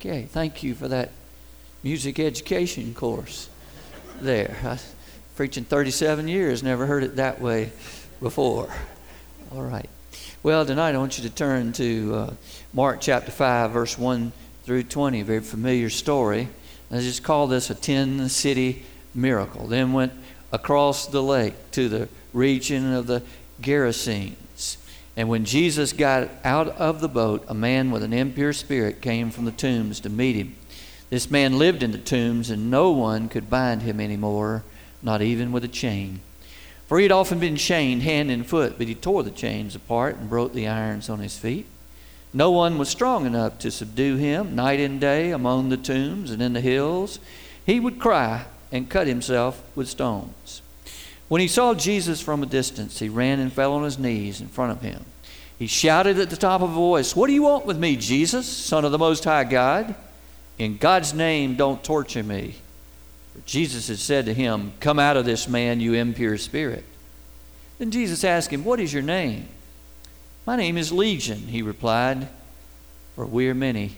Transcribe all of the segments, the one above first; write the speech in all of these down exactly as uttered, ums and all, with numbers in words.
Okay, thank you for that music education course there. I, preaching thirty-seven years, never heard it that way before. All right. Well, tonight I want you to turn to uh, Mark chapter five, verse one through twenty, a very familiar story. I just call this a ten-city miracle. Then went across the lake to the region of the Gerasenes. And when Jesus got out of the boat, a man with an impure spirit came from the tombs to meet him. This man lived in the tombs, and no one could bind him anymore, not even with a chain. For he had often been chained hand and foot, but he tore the chains apart and broke the irons on his feet. No one was strong enough to subdue him. Night and day among the tombs and in the hills, he would cry and cut himself with stones. When he saw Jesus from a distance, he ran and fell on his knees in front of him. He shouted at the top of a voice, "What do you want with me, Jesus, Son of the Most High God? In God's name, don't torture me." For Jesus had said to him, "Come out of this man, you impure spirit." Then Jesus asked him, "What is your name?" "My name is Legion," he replied, "for we are many."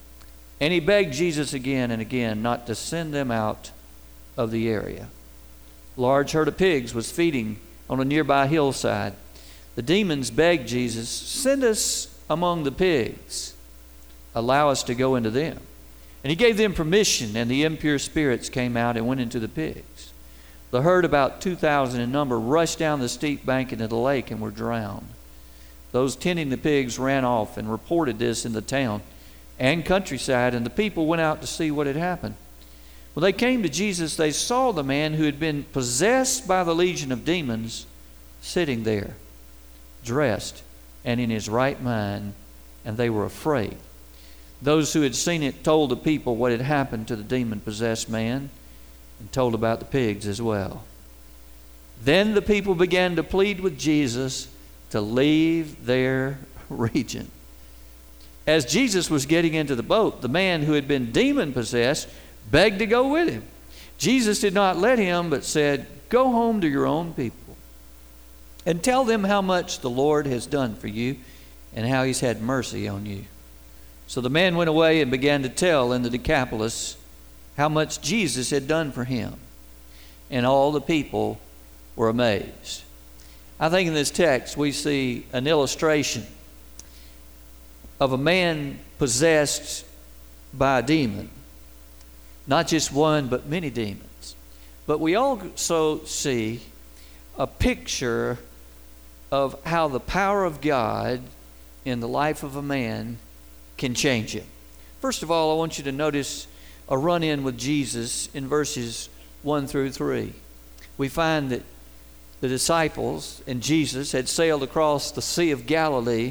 And he begged Jesus again and again not to send them out of the area. A large herd of pigs was feeding on a nearby hillside. The demons begged Jesus, "Send us among the pigs. Allow us to go into them." And he gave them permission, and the impure spirits came out and went into the pigs. The herd, about two thousand in number, rushed down the steep bank into the lake and were drowned. Those tending the pigs ran off and reported this in the town and countryside, and the people went out to see what had happened. When they came to Jesus, they saw the man who had been possessed by the legion of demons sitting there, dressed and in his right mind, and they were afraid. Those who had seen it told the people what had happened to the demon-possessed man and told about the pigs as well. Then the people began to plead with Jesus to leave their region. As Jesus was getting into the boat, the man who had been demon-possessed begged to go with him. Jesus did not let him, but said, "Go home to your own people and tell them how much the Lord has done for you and how he's had mercy on you." So the man went away and began to tell in the Decapolis how much Jesus had done for him. And all the people were amazed. I think in this text we see an illustration of a man possessed by a demon. Not just one, but many demons. But we also see a picture of how the power of God in the life of a man can change him. First of all, I want you to notice a run-in with Jesus in verses one through three. We find that the disciples and Jesus had sailed across the Sea of Galilee,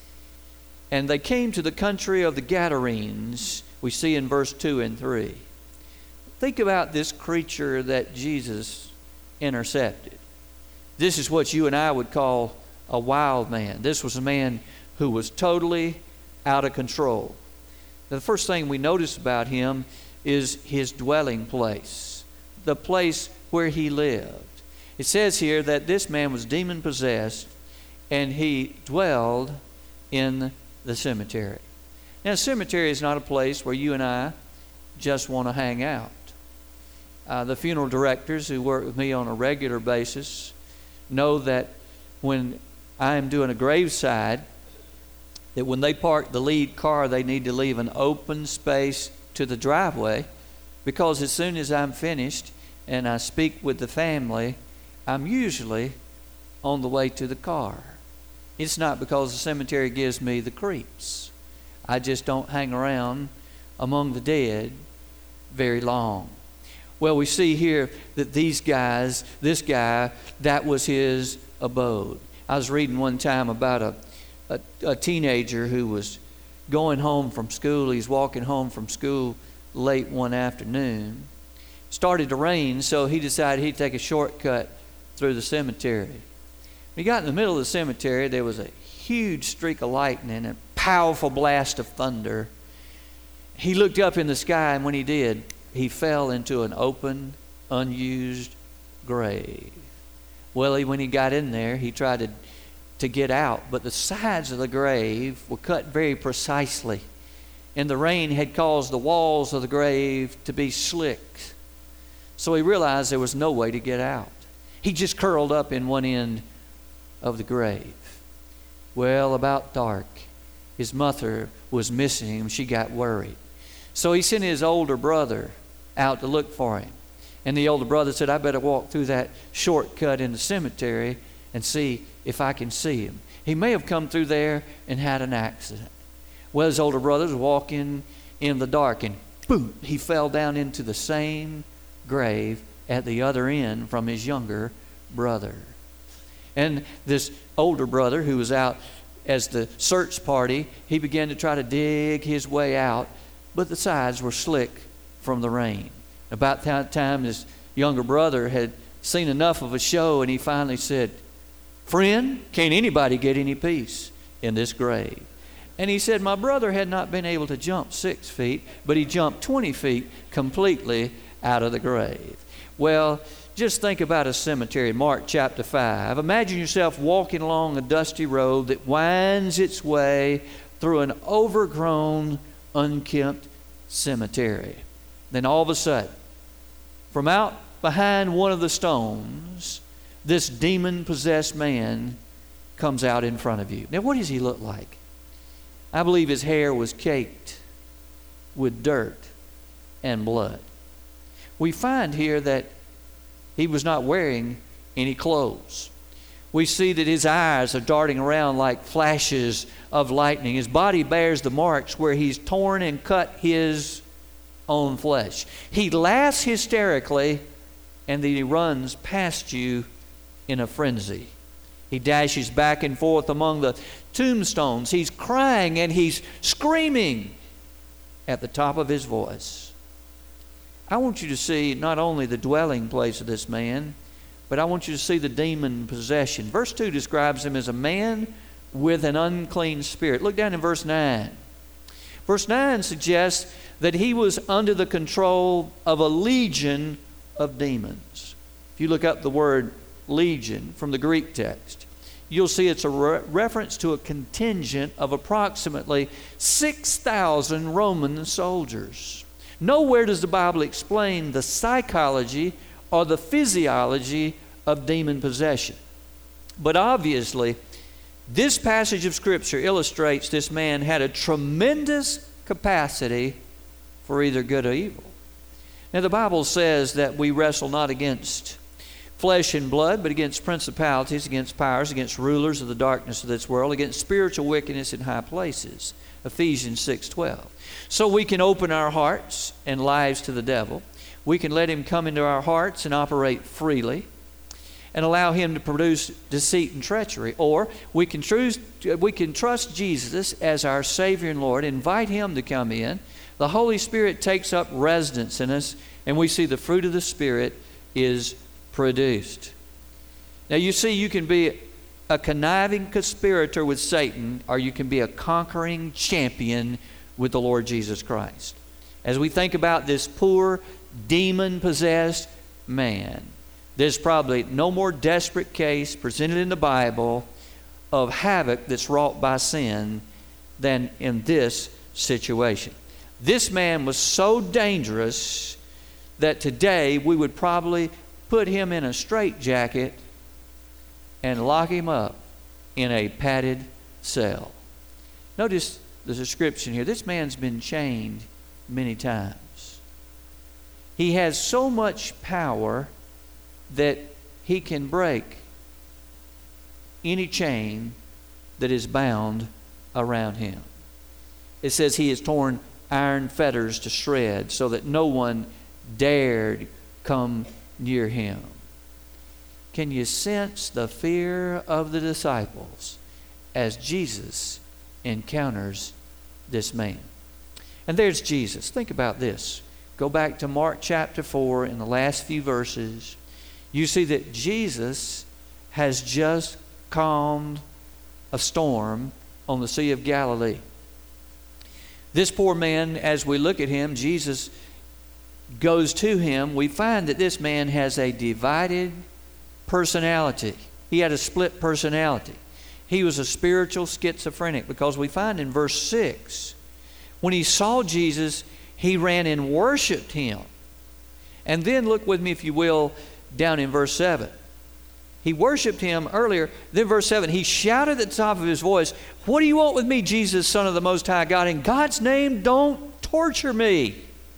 and they came to the country of the Gadarenes, we see in verse two and three. Think about this creature that Jesus intercepted. This is what you and I would call a wild man. This was a man who was totally out of control. The first thing we notice about him is his dwelling place, the place where he lived. It says here that this man was demon-possessed and he dwelled in the cemetery. Now, a cemetery is not a place where you and I just want to hang out. Uh, the funeral directors who work with me on a regular basis know that when I am doing a graveside, that when they park the lead car, they need to leave an open space to the driveway, because as soon as I'm finished and I speak with the family, I'm usually on the way to the car. It's not because the cemetery gives me the creeps. I just don't hang around among the dead very long. Well, we see here that these guys, this guy, that was his abode. I was reading one time about a, a, a teenager who was going home from school. He's walking home from school late one afternoon. Started to rain, so he decided he'd take a shortcut through the cemetery. When he got in the middle of the cemetery, there was a huge streak of lightning and a powerful blast of thunder. He looked up in the sky, and when he did, he fell into an open, unused grave. Well, he, when he got in there, he tried to, to get out, but the sides of the grave were cut very precisely. and the rain had caused the walls of the grave to be slick. So he realized there was no way to get out. He just curled up in one end of the grave. Well, about dark, his mother was missing him. She got worried. So he sent his older brother out to look for him. And the older brother said, I better walk through that shortcut in the cemetery and see if I can see him. He may have come through there and had an accident. Well, his older brother was walking in the dark, and boom, he fell down into the same grave at the other end from his younger brother. And this older brother, who was out as the search party, he began to try to dig his way out, but the sides were slick from the rain. About that time, his younger brother had seen enough of a show, and he finally said, friend, can't anybody get any peace in this grave? And he said, my brother had not been able to jump six feet, but he jumped twenty feet completely out of the grave. Well, just think about a cemetery, Mark chapter five. Imagine yourself walking along a dusty road that winds its way through an overgrown, unkempt cemetery. Then all of a sudden, from out behind one of the stones, this demon-possessed man comes out in front of you. Now, what does he look like? I believe his hair was caked with dirt and blood. We find here that he was not wearing any clothes. We see that his eyes are darting around like flashes of lightning. His body bears the marks where he's torn and cut his own flesh. He laughs hysterically, and then he runs past you in a frenzy. He dashes back and forth among the tombstones. He's crying and he's screaming at the top of his voice. I want you to see not only the dwelling place of this man, but I want you to see the demon possession. Verse two describes him as a man with an unclean spirit. Look down in verse nine. Verse nine suggests that he was under the control of a legion of demons. If you look up the word legion from the Greek text, you'll see it's a re- reference to a contingent of approximately six thousand Roman soldiers. Nowhere does the Bible explain the psychology or the physiology of demon possession. But obviously, this passage of Scripture illustrates this man had a tremendous capacity for either good or evil. Now, the Bible says that we wrestle not against flesh and blood, but against principalities, against powers, against rulers of the darkness of this world, against spiritual wickedness in high places. Ephesians six twelve. So we can open our hearts and lives to the devil. We can let him come into our hearts and operate freely and allow him to produce deceit and treachery. Or we can, choose, we can trust Jesus as our Savior and Lord, invite him to come in. The Holy Spirit takes up residence in us, and we see the fruit of the Spirit is produced. Now you see, you can be a conniving conspirator with Satan, or you can be a conquering champion with the Lord Jesus Christ. As we think about this poor, demon-possessed man, there's probably no more desperate case presented in the Bible of havoc that's wrought by sin than in this situation. This man was so dangerous that today we would probably put him in a straitjacket and lock him up in a padded cell. Notice the description here. This man's been chained many times. He has so much power that he can break any chain that is bound around him. It says he has torn iron fetters to shreds so that no one dared come near him. Can you sense the fear of the disciples as Jesus encounters this man? And there's Jesus. Think about this. Go back to Mark chapter four in the last few verses. You see that Jesus has just calmed a storm on the Sea of Galilee. This poor man, as we look at him, Jesus goes to him. We find that this man has a divided personality. He had a split personality. He was a spiritual schizophrenic, because we find in verse six When he saw Jesus, he ran and worshiped him. And then look with me, if you will, down in verse seven. He worshiped him earlier. Then verse seven, he shouted at the top of his voice, "What do you want with me, Jesus, Son of the Most High God? In God's name, don't torture me."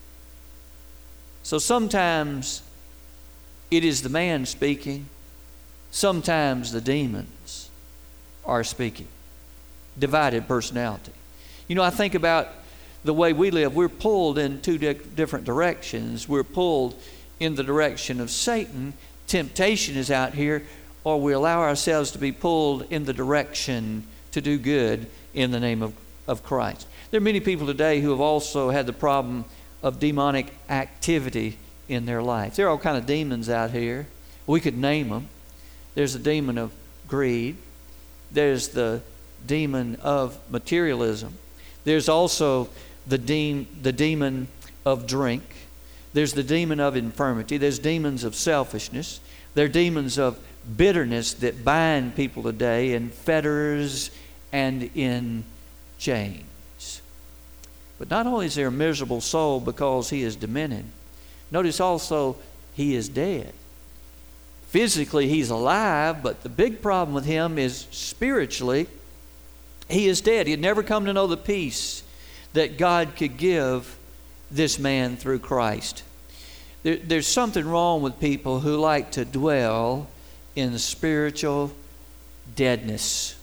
So sometimes it is the man speaking. Sometimes the demons are speaking. Divided personality. You know, I think about the way we live. We're pulled in two di- different directions. We're pulled in the direction of Satan. Temptation is out here, or we allow ourselves to be pulled in the direction to do good in the name of, of Christ. There are many people today who have also had the problem of demonic activity in their life. There are all kind of demons out here. We could name them. There's the demon of greed. There's the demon of materialism. There's also the, de- the demon of drink. There's the demon of infirmity. There's demons of selfishness. There are demons of bitterness that bind people today in fetters and in chains. But not only is there a miserable soul because he is demented, notice also he is dead. Physically he's alive, but the big problem with him is spiritually he is dead. He had never come to know the peace that God could give this man through Christ. There, there's something wrong with people who like to dwell in spiritual deadness.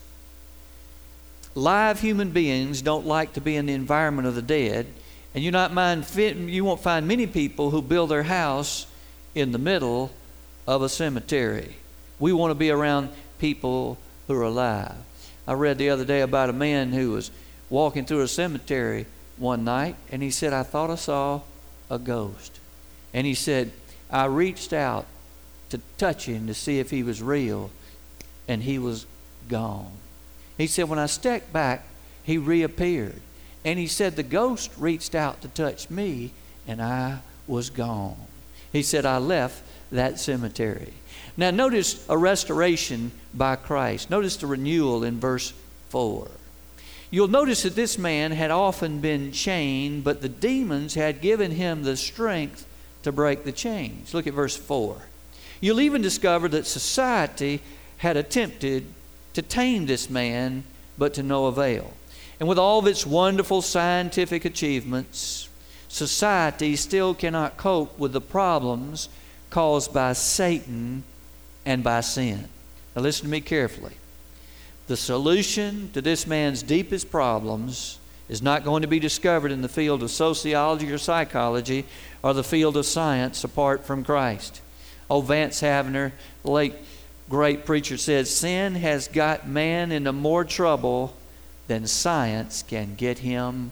Live human beings don't like to be in the environment of the dead, and you not mind you won't find many people who build their house in the middle of a cemetery. We want to be around people who are alive. I read the other day about a man who was walking through a cemetery one night, and he said, "I thought I saw a ghost." And he said, "I reached out to touch him to see if he was real, and he was gone." He said, "When I stepped back, he reappeared." And he said, "The ghost reached out to touch me, and I was gone." He said, "I left that cemetery." Now notice a restoration by Christ. Notice the renewal in verse four. You'll notice that this man had often been chained, but the demons had given him the strength to break the chains. Look at verse four. You'll even discover that society had attempted to tame this man, but to no avail. And with all of its wonderful scientific achievements, society still cannot cope with the problems caused by Satan and by sin. Now listen to me carefully. The solution to this man's deepest problems is not going to be discovered in the field of sociology or psychology or the field of science apart from Christ. Oh, Vance Havner, the late great preacher, said, "Sin has got man into more trouble than science can get him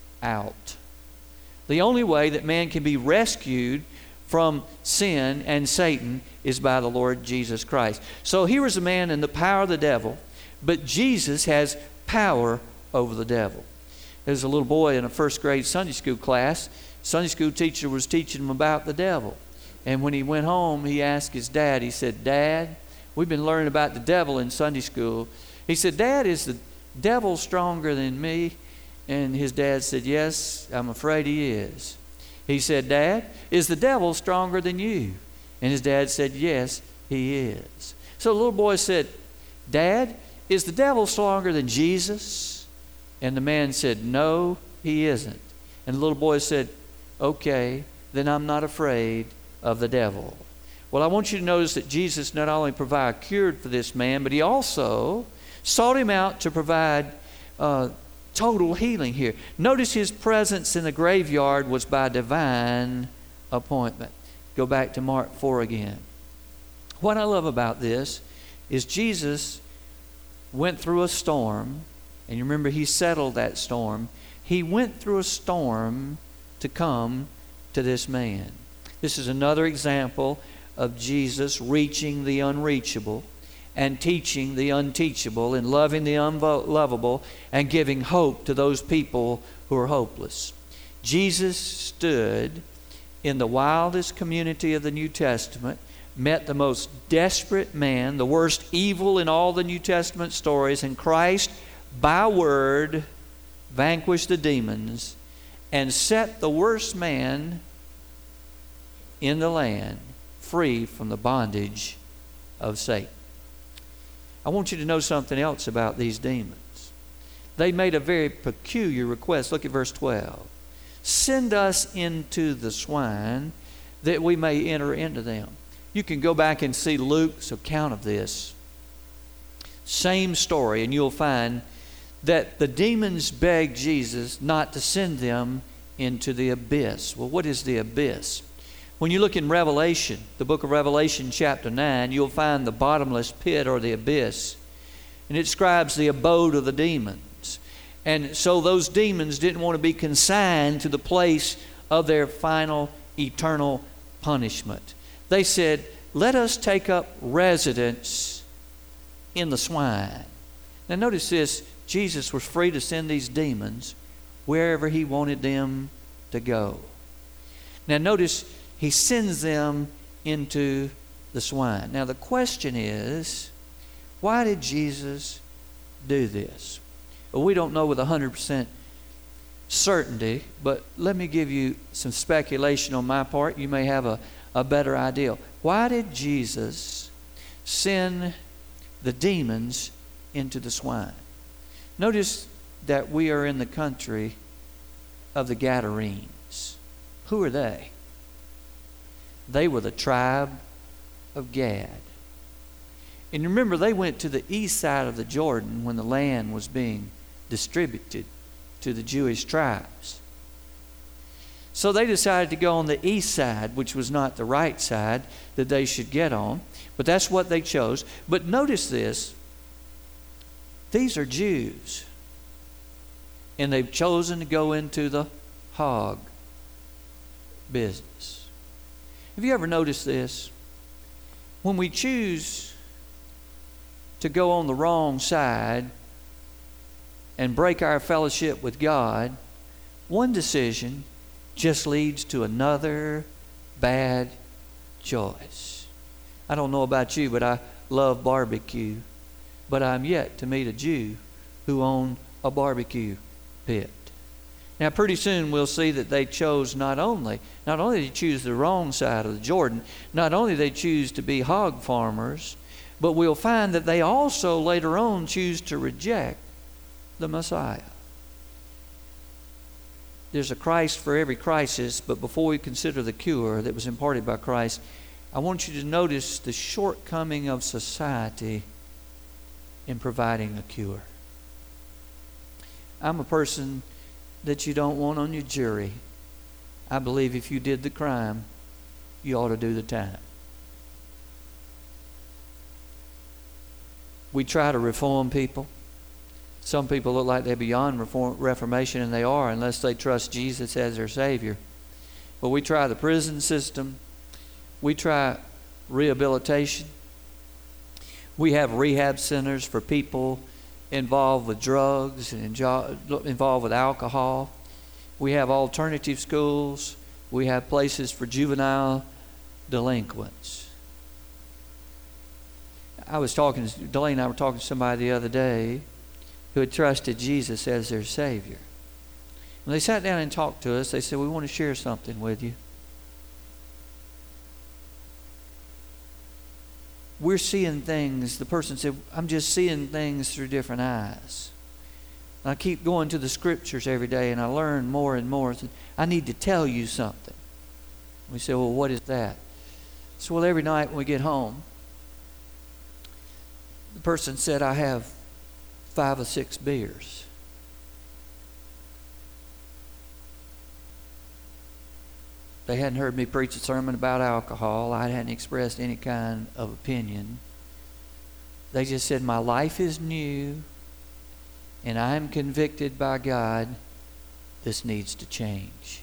out." The only way that man can be rescued from sin and Satan is by the Lord Jesus Christ. So here is a man in the power of the devil, but Jesus has power over the devil. There's a little boy in a first grade Sunday school class. Sunday school teacher was teaching him about the devil. And when he went home, he asked his dad, he said, "Dad, we've been learning about the devil in Sunday school." He said, "Dad, is the devil stronger than me?" And his dad said, "Yes, I'm afraid he is." He said, "Dad, is the devil stronger than you?" And his dad said, "Yes, he is." So the little boy said, "Dad, is the devil stronger than Jesus?" And the man said, "No, he isn't." And the little boy said, "Okay, then I'm not afraid of the devil." Well, I want you to notice that Jesus not only provided a cure for this man, but he also sought him out to provide uh, total healing here. Notice his presence in the graveyard was by divine appointment. Go back to Mark four again. What I love about this is Jesus went through a storm, and you remember he settled that storm. He went through a storm to come to this man. This is another example of Jesus reaching the unreachable and teaching the unteachable and loving the unlovable and giving hope to those people who are hopeless. Jesus stood in the wildest community of the New Testament, met the most desperate man, the worst evil in all the New Testament stories, and Christ, by word, vanquish the demons, and set the worst man in the land free from the bondage of Satan. I want you to know something else about these demons. They made a very peculiar request. Look at verse twelve. Send us into the swine that we may enter into them. You can go back and see Luke's account of this. Same story, and you'll find that the demons begged Jesus not to send them into the abyss. Well, what is the abyss? When you look in Revelation, the book of Revelation chapter nine, you'll find the bottomless pit or the abyss. And it describes the abode of the demons. And so those demons didn't want to be consigned to the place of their final eternal punishment. They said, let us take up residence in the swine. Now notice this, Jesus was free to send these demons wherever he wanted them to go. Now notice he sends them into the swine. Now the question is, why did Jesus do this? Well, we don't know with one hundred percent certainty, but let me give you some speculation on my part. You may have a, a better idea. Why did Jesus send the demons into the swine? Notice that we are in the country of the Gadarenes. Who are they? They were the tribe of Gad. And remember, they went to the east side of the Jordan when the land was being distributed to the Jewish tribes. So they decided to go on the east side, which was not the right side that they should get on. But that's what they chose. But notice this. These are Jews. And they've chosen to go into the hog business. Have you ever noticed this? When we choose to go on the wrong side and break our fellowship with God, one decision just leads to another bad choice. I don't know about you, but I love barbecue. But I'm yet to meet a Jew who owned a barbecue pit. Now pretty soon we'll see that they chose not only, not only did they choose the wrong side of the Jordan, not only did they choose to be hog farmers, but we'll find that they also later on choose to reject the Messiah. There's a Christ for every crisis, but before we consider the cure that was imparted by Christ, I want you to notice the shortcoming of society in providing a cure. I'm a person that you don't want on your jury. I believe if you did the crime, you ought to do the time. We try to reform people. Some people look like they're beyond reform, reformation, and they are, unless they trust Jesus as their Savior. But we try the prison system. We try rehabilitation. We have rehab centers for people involved with drugs and involved with alcohol. We have alternative schools. We have places for juvenile delinquents. I was talking, Delaney and I were talking to somebody the other day who had trusted Jesus as their Savior. When they sat down and talked to us, they said, we want to share something with you. We're seeing things, the person said, I'm just seeing things through different eyes. And I keep going to the scriptures every day and I learn more and more. So I need to tell you something. We say, well, what is that? So, well, every night when we get home, the person said, I have five or six beers. They hadn't heard me preach a sermon about alcohol. I hadn't expressed any kind of opinion. They just said, my life is new and I am convicted by God. This needs to change.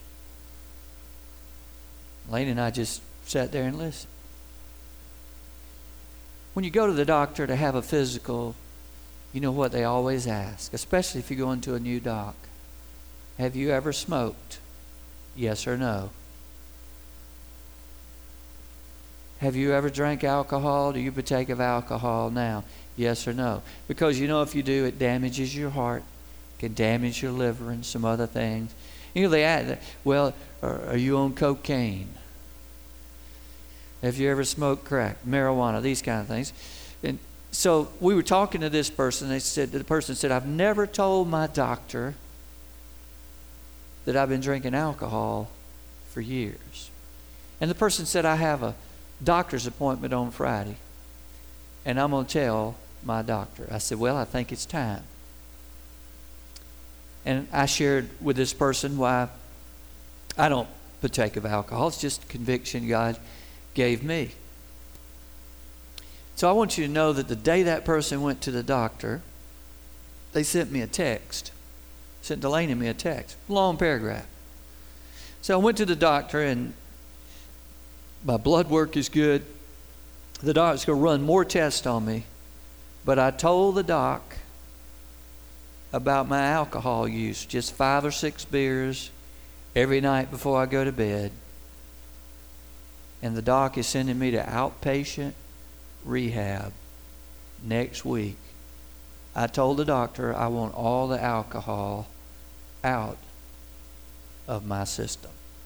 Lane and I just sat there and listened. When you go to the doctor to have a physical, you know what they always ask, especially if you go into a new doc. Have you ever smoked? Yes or no? Have you ever drank alcohol? Do you partake of alcohol now? Yes or no? Because you know if you do, it damages your heart, can damage your liver and some other things. You know, they add, well, are, are you on cocaine? Have you ever smoked crack, marijuana, these kind of things? And so we were talking to this person. They said, the person said, I've never told my doctor that I've been drinking alcohol for years. And the person said, I have a doctor's appointment on Friday, and I'm going to tell my doctor. I said, well, I think it's time. And I shared with this person why I don't partake of alcohol. It's just a conviction God gave me. So I want you to know that the day that person went to the doctor, they sent me a text. Sent Delaney me a text. Long paragraph. So I went to the doctor, and my blood work is good. The doctor's going to run more tests on me. But I told the doc about my alcohol use, just five or six beers every night before I go to bed. And the doc is sending me to outpatient rehab next week. I told the doctor I want all the alcohol out of my system.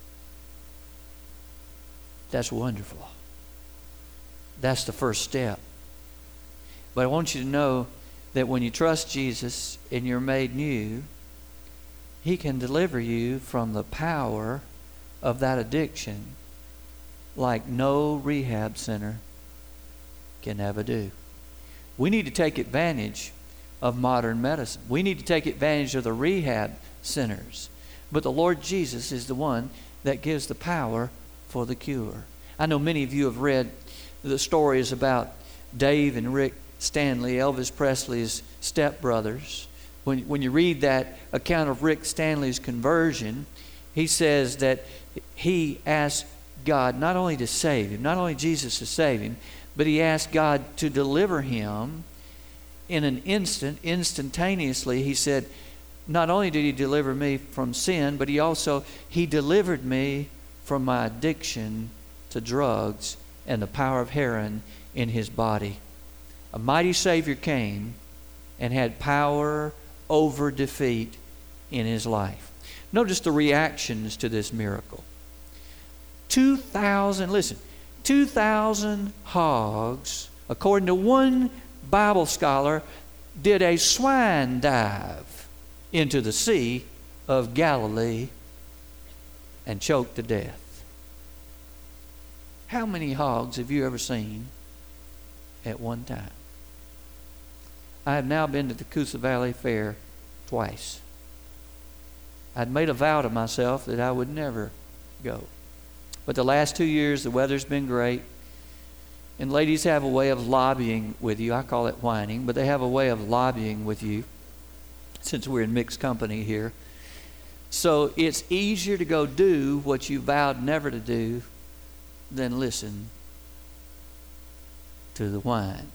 That's wonderful. That's the first step. But I want you to know that when you trust Jesus and you're made new, He can deliver you from the power of that addiction like no rehab center can ever do. We need to take advantage of modern medicine. We need to take advantage of the rehab centers. But the Lord Jesus is the one that gives the power for the cure. I know many of you have read the stories about Dave and Rick Stanley, Elvis Presley's stepbrothers. When, when you read that account of Rick Stanley's conversion, he says that he asked God not only to save him, not only Jesus to save him, but he asked God to deliver him in an instant, instantaneously. He said, not only did He deliver me from sin, but He also, He delivered me from my addiction to drugs and the power of heroin in his body. A mighty Savior came and had power over defeat in his life. Notice the reactions to this miracle. two thousand, listen, two thousand hogs, according to one Bible scholar, did a swine dive into the Sea of Galilee and choked to death. How many hogs have you ever seen at one time? I have now been to the Coosa Valley Fair twice. I'd made a vow to myself that I would never go. But the last two years, the weather's been great. And ladies have a way of lobbying with you. I call it whining, but they have a way of lobbying with you since we're in mixed company here. So it's easier to go do what you vowed never to do than listen to the whine.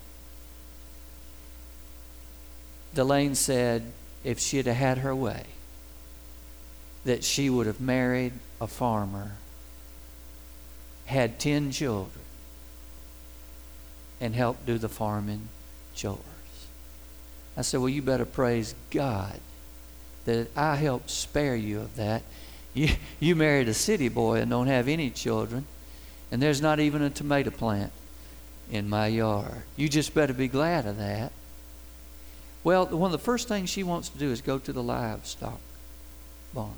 Delane said if she had had her way, that she would have married a farmer, had ten children, and helped do the farming chores. I said, well, you better praise God that I helped spare you of that. You, you married a city boy and don't have any children, and there's not even a tomato plant in my yard. You just better be glad of that. Well, one of the first things she wants to do is go to the livestock barn.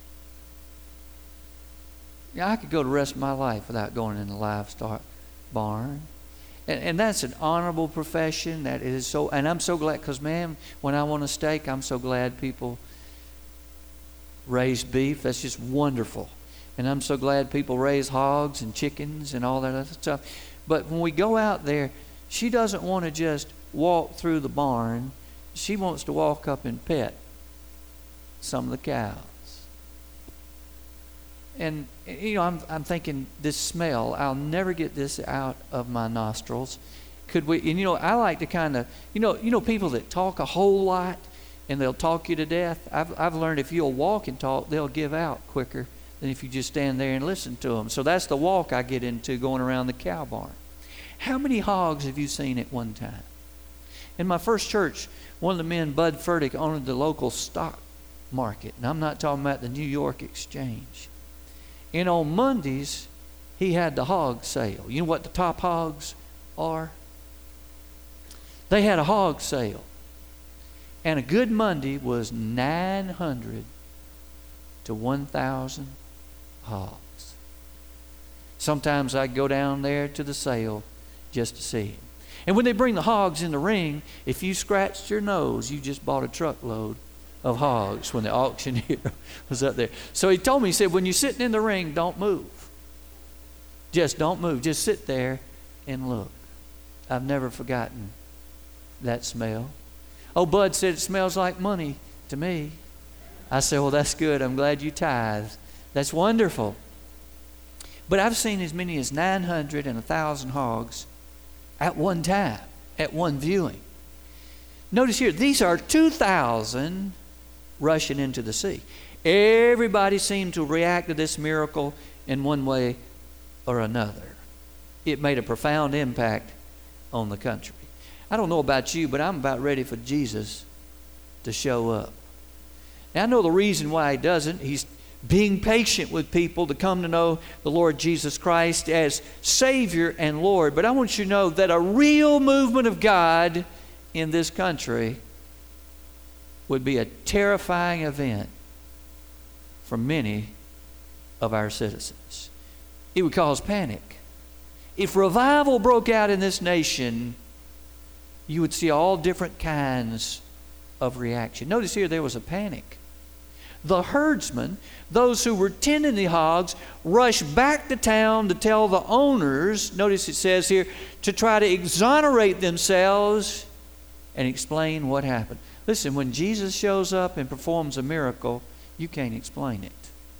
Yeah, I could go the rest of my life without going in the livestock barn. And, and that's an honorable profession. That is so, and I'm so glad, because, man, when I want a steak, I'm so glad people raise beef. That's just wonderful. And I'm so glad people raise hogs and chickens and all that other stuff. But when we go out there, she doesn't want to just walk through the barn. She wants to walk up and pet some of the cows. And, you know, I'm I'm thinking, this smell, I'll never get this out of my nostrils. Could we, and, you know, I like to kind of, you know, you know, people that talk a whole lot and they'll talk you to death. I've, I've learned if you'll walk and talk, they'll give out quicker than if you just stand there and listen to them. So that's the walk I get into going around the cow barn. How many hogs have you seen at one time? In my first church, one of the men, Bud Furtick, owned the local stock market. And I'm not talking about the New York Exchange. And on Mondays, he had the hog sale. You know what the top hogs are? They had a hog sale. And a good Monday was nine hundred to one thousand hogs. Sometimes I'd go down there to the sale just to see him. And when they bring the hogs in the ring, if you scratched your nose, you just bought a truckload of hogs when the auctioneer was up there. So he told me, he said, when you're sitting in the ring, don't move. Just don't move. Just sit there and look. I've never forgotten that smell. Oh, Bud said it smells like money to me. I said, well, that's good. I'm glad you tithe. That's wonderful. But I've seen as many as nine hundred and one thousand hogs at one time, at one viewing. Notice here, these are two thousand rushing into the sea. Everybody seemed to react to this miracle in one way or another. It made a profound impact on the country. I don't know about you, but I'm about ready for Jesus to show up. Now, I know the reason why he doesn't. He's being patient with people to come to know the Lord Jesus Christ as Savior and Lord. But I want you to know that a real movement of God in this country would be a terrifying event for many of our citizens. It would cause panic. If revival broke out in this nation, you would see all different kinds of reaction. Notice here there was a panic. The herdsmen, those who were tending the hogs, rushed back to town to tell the owners, notice it says here, to try to exonerate themselves and explain what happened. Listen, when Jesus shows up and performs a miracle, you can't explain it.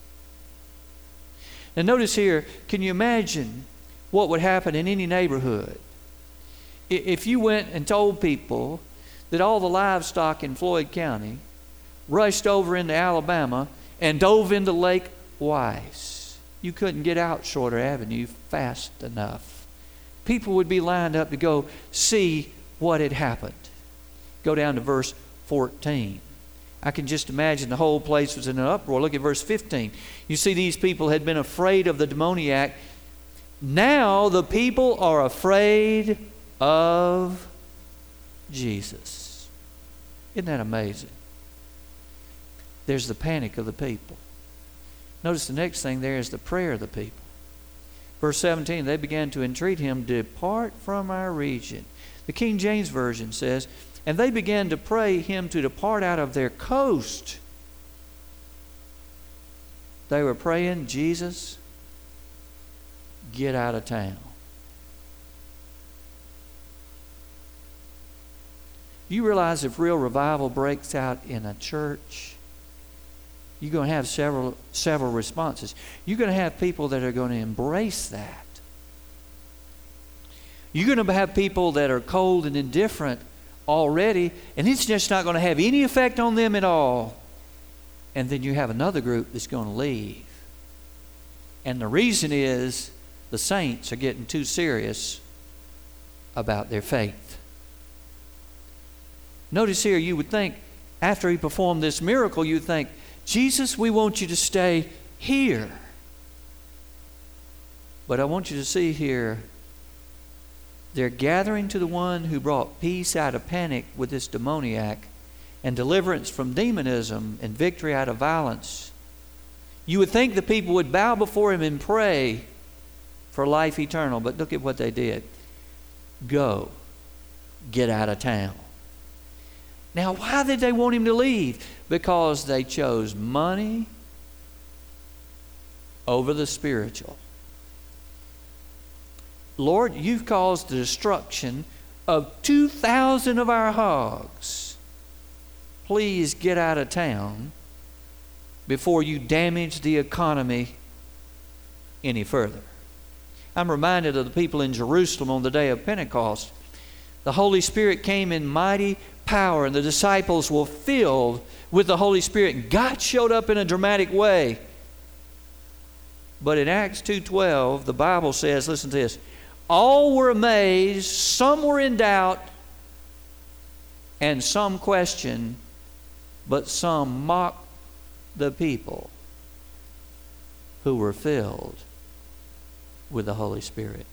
Now notice here, can you imagine what would happen in any neighborhood if you went and told people that all the livestock in Floyd County rushed over into Alabama and dove into Lake Wise? You couldn't get out Shorter Avenue fast enough. People would be lined up to go see what had happened. Go down to verse fourteen. I can just imagine the whole place was in an uproar. Look at verse fifteen. You see, these people had been afraid of the demoniac. Now the people are afraid of Jesus. Isn't that amazing? There's the panic of the people. Notice the next thing there is the prayer of the people. Verse seventeen, they began to entreat him, depart from our region. The King James Version says, and they began to pray him to depart out of their coast. They were praying, Jesus, get out of town. You realize if real revival breaks out in a church, you're going to have several several responses. You're going to have people that are going to embrace that. You're going to have people that are cold and indifferent already, and it's just not going to have any effect on them at all. And then you have another group that's going to leave. And the reason is the saints are getting too serious about their faith. Notice here, you would think, after he performed this miracle, you'd think, Jesus, we want you to stay here. But I want you to see here, they're gathering to the one who brought peace out of panic with this demoniac and deliverance from demonism and victory out of violence. You would think the people would bow before him and pray for life eternal. But look at what they did. Go. Get out of town. Now, why did they want him to leave? Because they chose money over the spiritual. Lord, you've caused the destruction of two thousand of our hogs. Please get out of town before you damage the economy any further. I'm reminded of the people in Jerusalem on the day of Pentecost. The Holy Spirit came in mighty power, and the disciples were filled with the Holy Spirit. And God showed up in a dramatic way. But in Acts two twelve, the Bible says, listen to this, all were amazed, some were in doubt, And some question, but some mock the people who were filled with the Holy Spirit.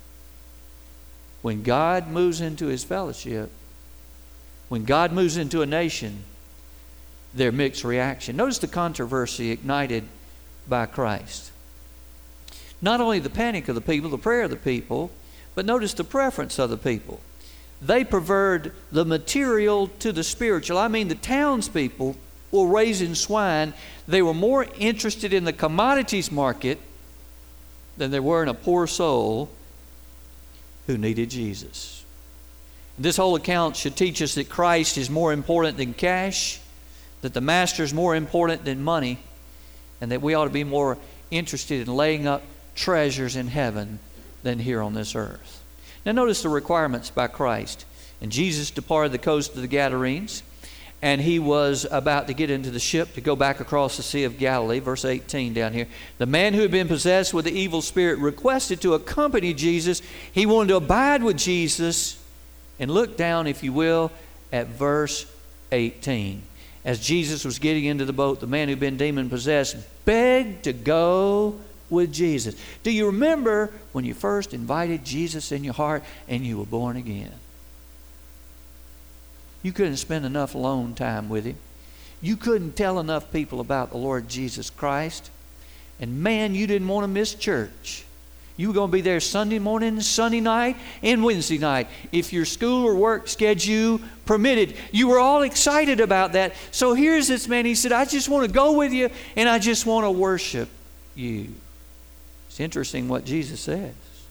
When God moves into His fellowship, when God moves into a nation, there are mixed reaction. Notice the controversy ignited by Christ. Not only the panic of the people, the prayer of the people, but notice the preference of the people. They preferred the material to the spiritual. I mean, the townspeople were raising swine. They were more interested in the commodities market than they were in a poor soul who needed Jesus. This whole account should teach us that Christ is more important than cash, that the Master is more important than money, and that we ought to be more interested in laying up treasures in heaven than here on this earth. Now notice the requirements by Christ. And Jesus departed the coast of the Gadarenes, and He was about to get into the ship to go back across the Sea of Galilee. Verse eighteen down here. The man who had been possessed with the evil spirit requested to accompany Jesus. He wanted to abide with Jesus. And look down, if you will, at verse eighteen. As Jesus was getting into the boat, the man who had been demon-possessed begged to go with Jesus. Do you remember when you first invited Jesus in your heart and you were born again? You couldn't spend enough alone time with Him. You couldn't tell enough people about the Lord Jesus Christ. And man, you didn't want to miss church. You were going to be there Sunday morning, Sunday night, and Wednesday night. If your school or work schedule permitted, you were all excited about that. So here's this man. He said, I just want to go with you, and I just want to worship you. It's interesting what Jesus says.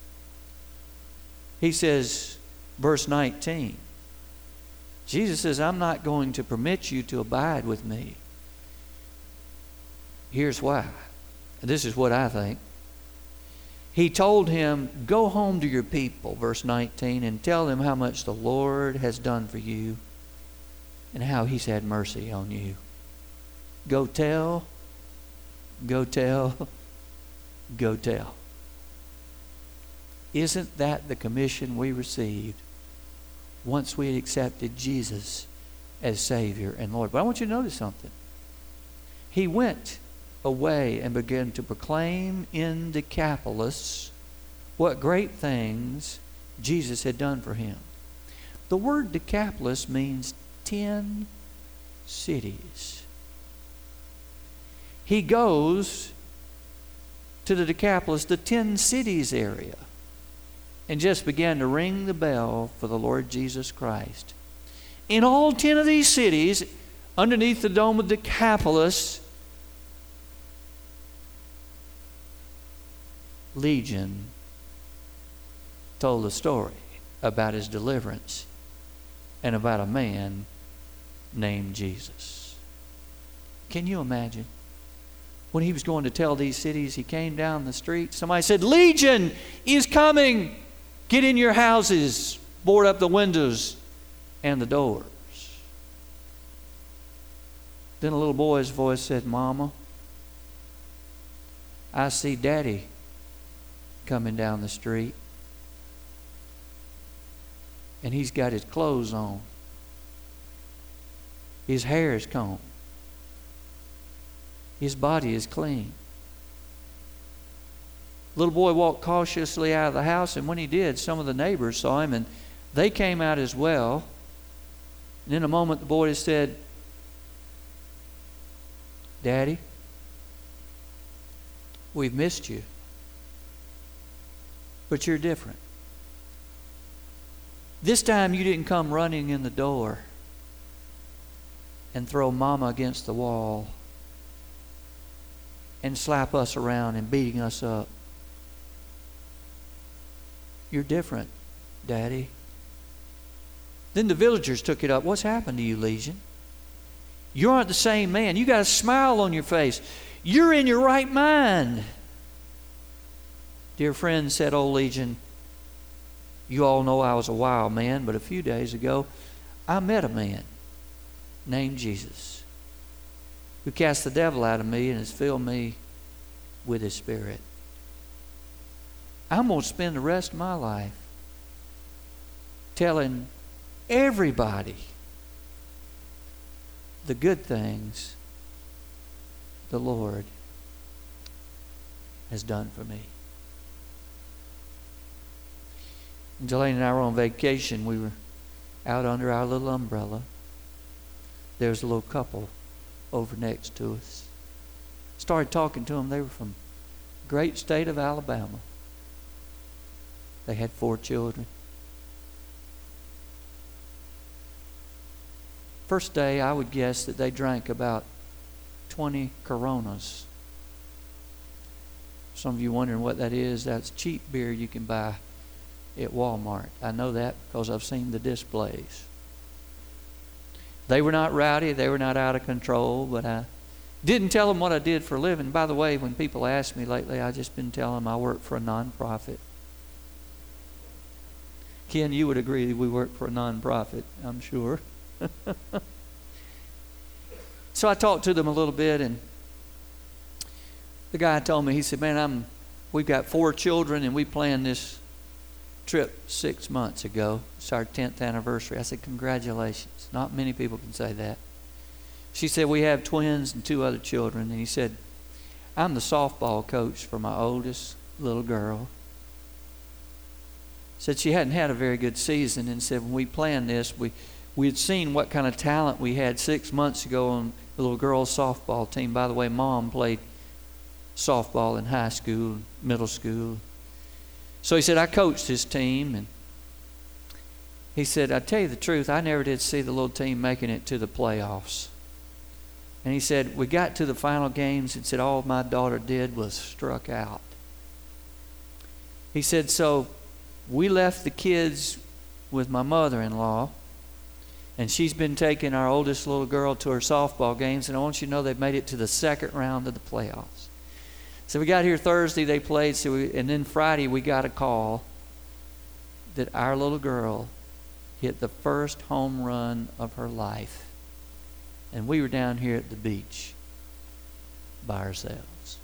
He says, verse nineteen, Jesus says, I'm not going to permit you to abide with me. Here's why. And this is what I think. He told him, go home to your people, verse nineteen, and tell them how much the Lord has done for you and how He's had mercy on you. Go tell, go tell, go tell. Isn't that the commission we received once we had accepted Jesus as Savior and Lord? But I want you to notice something. He went away and began to proclaim in Decapolis what great things Jesus had done for him. The word Decapolis means ten cities. He goes to the Decapolis, the ten cities area, and just began to ring the bell for the Lord Jesus Christ. In all ten of these cities, underneath the dome of Decapolis, Legion told a story about his deliverance and about a man named Jesus. Can you imagine? When he was going to tell these cities, he came down the street. Somebody said, Legion is coming. Get in your houses. Board up the windows and the doors. Then a little boy's voice said, Mama, I see Daddy coming down the street. And he's got his clothes on. His hair is combed. His body is clean. Little boy walked cautiously out of the house, and when he did, some of the neighbors saw him, and they came out as well. And in a moment, the boy said, Daddy, we've missed you. But you're different. This time you didn't come running in the door and throw Mama against the wall and slap us around and beating us up. You're different, Daddy. Then the villagers took it up. What's happened to you, Legion? You aren't the same man. You got a smile on your face. You're in your right mind. Dear friend, said old Legion, you all know I was a wild man, but a few days ago I met a man named Jesus who cast the devil out of me and has filled me with His Spirit. I'm going to spend the rest of my life telling everybody the good things the Lord has done for me. And Delaney and I were on vacation. We were out under our little umbrella. There was a little couple over next to us. Started talking to them. They were from the great state of Alabama. They had four children. First day, I would guess that they drank about twenty Coronas. Some of you wondering what that is. That's cheap beer you can buy at Walmart. I know that because I've seen the displays. They were not rowdy. They were not out of control, but I didn't tell them what I did for a living. By the way, when people ask me lately, I've just been telling them I work for a nonprofit. Ken, you would agree we work for a nonprofit, I'm sure. So I talked to them a little bit, and the guy told me, he said, man, I'm, we've got four children, and we planned this trip six months ago. It's our tenth anniversary. I said, congratulations. Not many people can say that. She said, we have twins and two other children. And he said, I'm the softball coach for my oldest little girl. Said she hadn't had a very good season, and said when we planned this, we, we had seen what kind of talent we had six months ago on the little girls' softball team. By the way, Mom played softball in high school, middle school. So he said, I coached his team, and he said, I tell you the truth, I never did see the little team making it to the playoffs. And he said, we got to the final games and said, all my daughter did was struck out. He said, so we left the kids with my mother-in-law, and she's been taking our oldest little girl to her softball games, and I want you to know they've made it to the second round of the playoffs. So we got here Thursday, they played, so we, and then Friday we got a call that our little girl hit the first home run of her life. And we were down here at the beach by ourselves.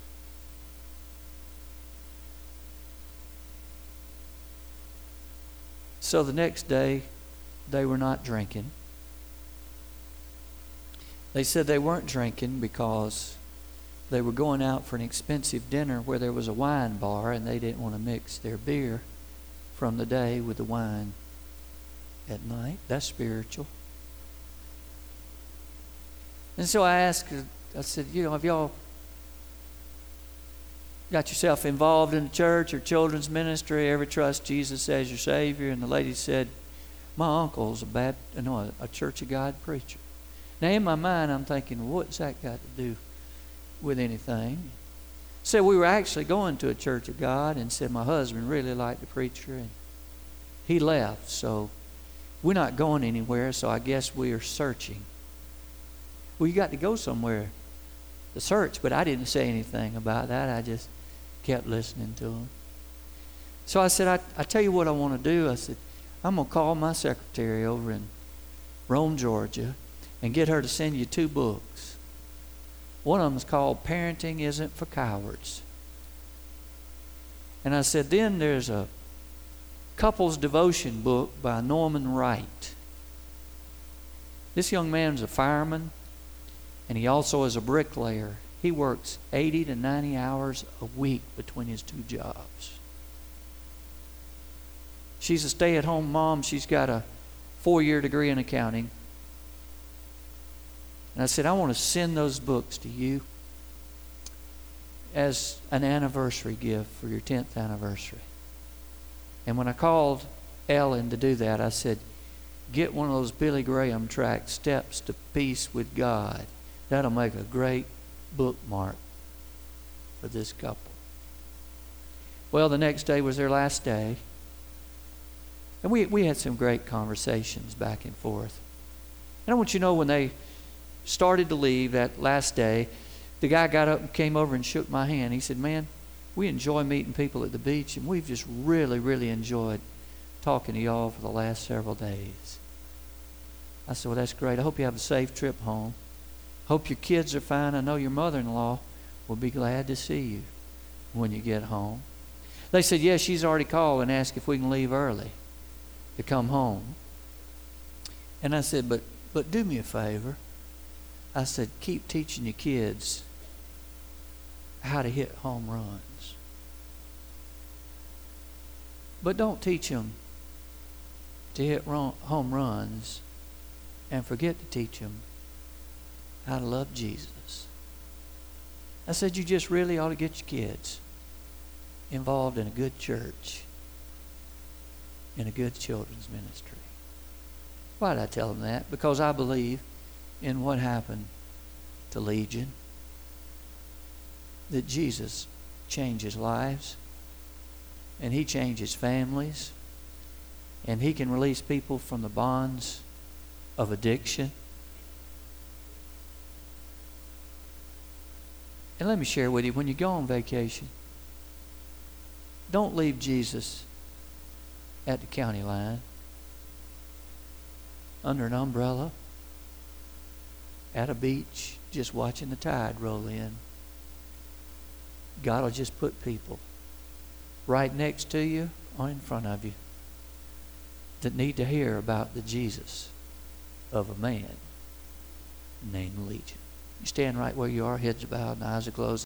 So the next day, they were not drinking. They said they weren't drinking because they were going out for an expensive dinner where there was a wine bar, and they didn't want to mix their beer from the day with the wine at night. That's spiritual. And so I asked, I said, you know, have y'all got yourself involved in the church or children's ministry, ever trust Jesus as your Savior? And the lady said, my uncle's a bad, no, a Church of God preacher. Now in my mind, I'm thinking, what's that got to do with anything? So we were actually going to a Church of God, and said my husband really liked the preacher, and he left. So we're not going anywhere, so I guess we are searching. Well, you got to go somewhere to search, but I didn't say anything about that. I just kept listening to him. So I said, I, I tell you what I want to do. I said, I'm going to call my secretary over in Rome, Georgia, and get her to send you two books. One of them is called Parenting Isn't for Cowards. And I said, then there's a couples devotion book by Norman Wright. This young man's a fireman, and he also is a bricklayer. He works eighty to ninety hours a week between his two jobs. She's a stay-at-home mom. She's got a four-year degree in accounting. And I said, I want to send those books to you as an anniversary gift for your tenth anniversary. And when I called Ellen to do that, I said, get one of those Billy Graham tracts, Steps to Peace with God. That'll make a great bookmark for this couple. Well, the next day was their last day. And we, we had some great conversations back and forth. And I want you to know, when they started to leave that last day, the guy got up and came over and shook my hand. He said, man, we enjoy meeting people at the beach, and we've just really, really enjoyed talking to y'all for the last several days. I said, well, that's great. I hope you have a safe trip home. Hope your kids are fine. I know your mother-in-law will be glad to see you when you get home. They said, yes, yeah, she's already called and asked if we can leave early to come home. And I said, but but do me a favor. I said, keep teaching your kids how to hit home runs. But don't teach them to hit home runs and forget to teach them how to love Jesus. I said, you just really ought to get your kids involved in a good church, in a good children's ministry. Why did I tell them that? Because I believe in what happened to Legion, that Jesus changes lives, and he changes families, and he can release people from the bonds of addiction. And let me share with you, when you go on vacation, don't leave Jesus at the county line, under an umbrella, at a beach, just watching the tide roll in. God will just put people right next to you or in front of you that need to hear about the Jesus of a man named Legion. You stand right where you are, heads bowed and eyes are closed.